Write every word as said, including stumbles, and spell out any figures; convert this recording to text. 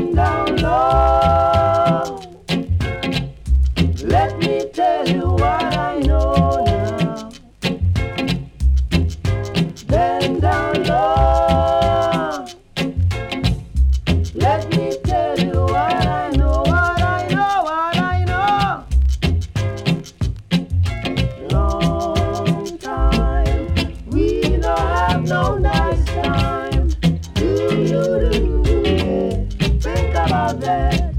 Bend down low. Let me tell you what I know now. Bend down low. Let me tell you what I know, what I know, what I know. Long time, we don't have no nice time. Do you do, yeah. Think about that.